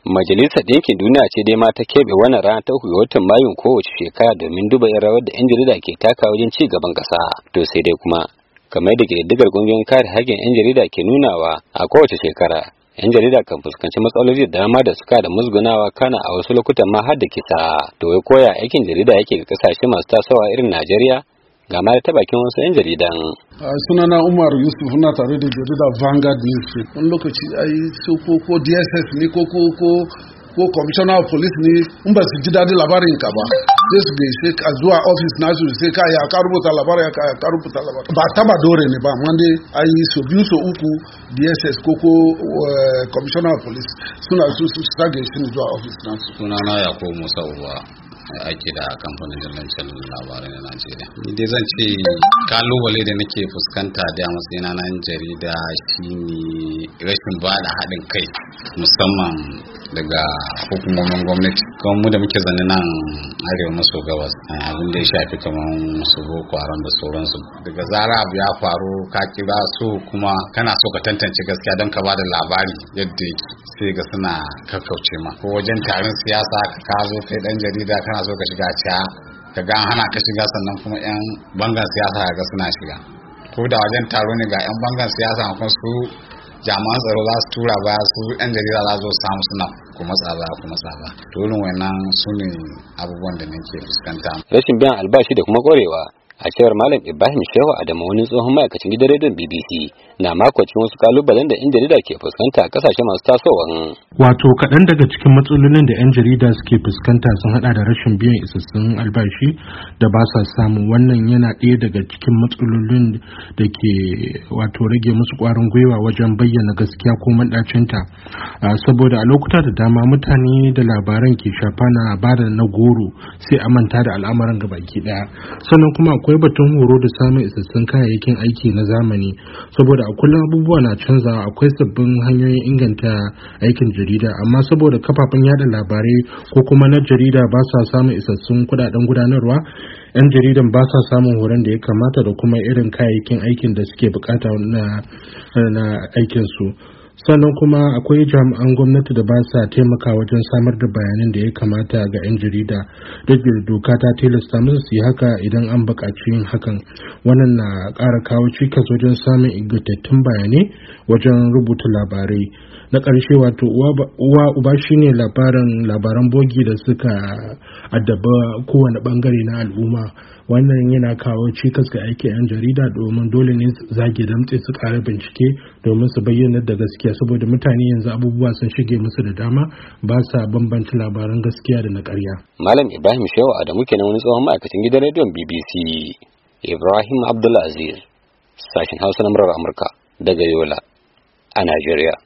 Majalisar Ɗinkin Duniya ce dai ma ta keɓe wannan rana ta watan Mayun kowace shekara domin duba irin rawar da 'yan jarida ke taka wajen ci gaban ƙasa. To sai dai kuma, kamar da ƙididdigar ƙungiyoyin kare haƙƙin 'yan jarida ke nunawa a kowace shekara, 'yan jarida kan fuskanci matsaloli da dama da suka da musgunawa kana a wasu lokutan ma har da kisa. To wai koya aikin jarida yake ga ƙasashe masu tasowa irin Najeriya? Ga ma ta bakin wasu 'yan jaridan. Sunana Umar Yusuf, na tare da jarida Vanguard Newspaper. Wani lokaci ai so ko DSS ne ko commissioner of police ne in ba su ji daɗin labarin ka ba sai su gaishe ka zuwa office nasu sai ka ya ka rubuta labarin ya ka rubuta labarin ba taba dore ne ba amma dai ai so biyu so uku DSS ko commissioner of police suna su ta gaishe ni zuwa office nasu. Sunana Yakubu Musa Uba, aiki da kamfanin dillancin labarai na Najeriya. Ni dai zan ce kalubale da nake fuskanta da matsayina na jarida shine rashin ba da haɗin kai musamman daga hukumomin gwamnati. Kuma mu da muke zane nan arewa maso gabas, abin da ya shafi kamar su Boko Haram da sauransu. Daga zara abu ya faru ka kira su kuma kana so ka tantance gaskiya don ka ba da labari yadda yake, sai ga suna kakkauce ma. Ko wajen taron siyasa ka zo kai dan jarida kana so ka shiga ka ga hana ka shiga, sannan kuma 'yan bangan siyasa ga suna shiga. Ko da wajen taro ne ga 'yan bangan siyasa kuma su jami'an tsaro za su tura baya, su 'yan jarida za su samu suna kuma tsaba. To irin wannan su ne abubuwan da nake fuskanta. Rashin biyan albashi da kuma ƙwarewa, a cewar Malam Ibrahim Shehu Adamu, wani tsohon ma'aikacin gidan rediyon BBC, na makwacin wasu kalubalen da 'yan jarida ke fuskanta a kasashe masu tasowa. Wato kaɗan daga cikin matsalolin da 'yan jarida suke fuskanta sun hada da rashin biyan isassun albashi da ba sa samu. Wannan yana ɗaya daga cikin matsalolin da ke wato rage musu ƙwarin gwiwa wajen bayyana gaskiya ko maɗacinta, saboda a lokuta da dama mutane da labaran ke shafa na bada na goro sai a manta da al'amuran gabaki ɗaya. Sannan kuma akwai batun horo da samun isassun kayayyakin aiki na zamani, saboda a kullum abubuwa na canzawa. Akwai sabbin hanyoyin inganta aikin jarida, amma saboda kafafen yada labarai ko kuma na jarida ba sa samun isassun kudaden gudanarwa, 'yan jaridan ba sa samun horon da ya kamata da kuma irin kayayyakin aikin da suke bukata na aikin su. Sannan kuma akwai jami'an gwamnati da ba sa taimaka wajen samar da bayanan da ya kamata ga 'yan jarida, duk da doka ta tilasta musu su yi haka idan an buƙaci yin hakan. Wannan na ƙara kawo cikas wajen samun ingantattun bayanai wajen rubuta labarai. Na ƙarshe wato uwa uba shine labaran bogi da suka addaba kowane bangare na al'umma. Wannan yana kawo cikas ga aikin 'yan jarida, domin dole ne zage damtse su ƙara bincike domin su bayyana da gaskiya, saboda mutane yanzu abubuwa sun shige musu da dama, ba sa bambanta labaran gaskiya da na ƙarya. Malam Ibrahim Shehu Adamu kenan, wani tsohon ma'aikacin gidan rediyon BBC. Ibrahim Abdulaziz, sashen Hausa na murar Amurka daga Yola a Najeriya.